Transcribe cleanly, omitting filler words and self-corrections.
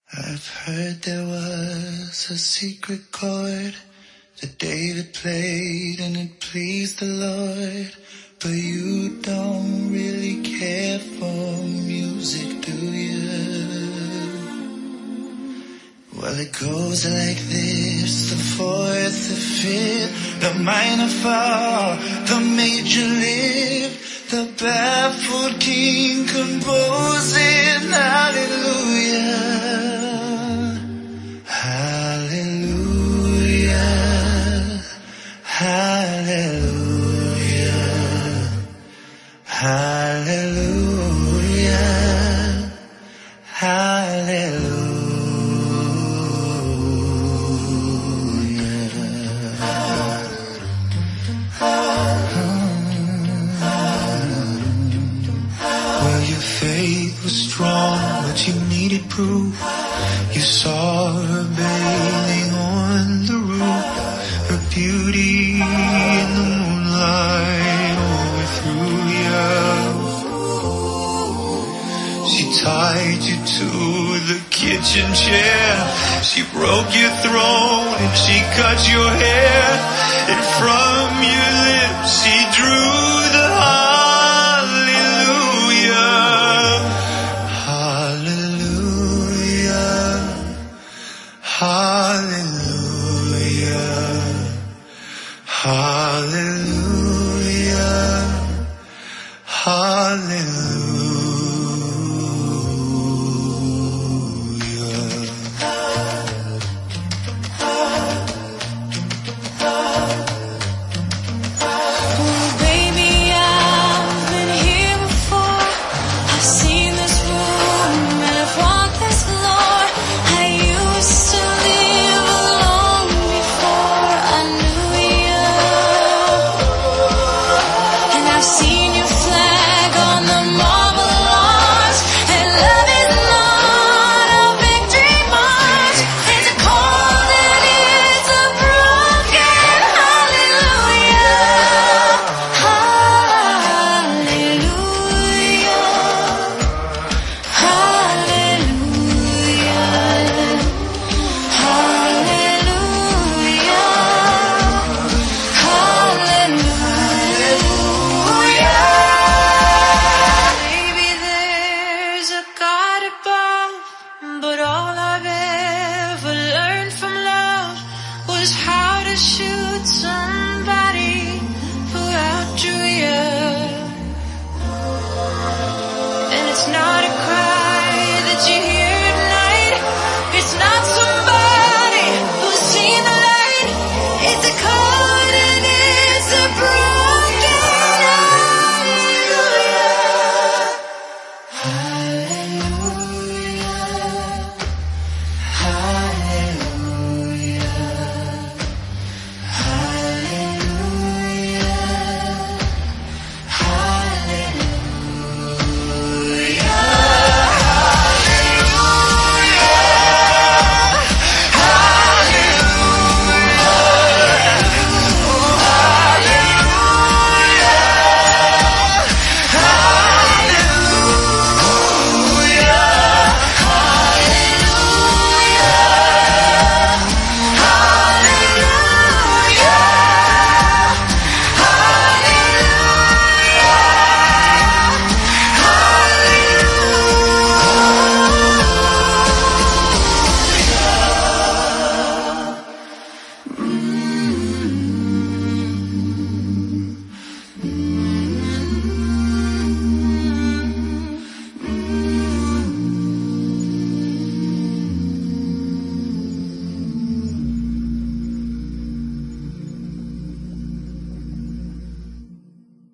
I've heard there was a secret chord that David played and it pleased the Lord. But you don't really care for music, do you? Well, it goes like this: the fourth, the fifth, the minor fall, the major lift, the baffled king composing hallelujah, hallelujah, hallelujah, hallelujah, hallelujah. Well, your faith was strong, but you needed proof. You saw her bathing on the roof, her beauty in the moonlight overthrew you. She tied you to the kitchen chair, she broke your throne and she cut your hair, and from your lips she drew the heart.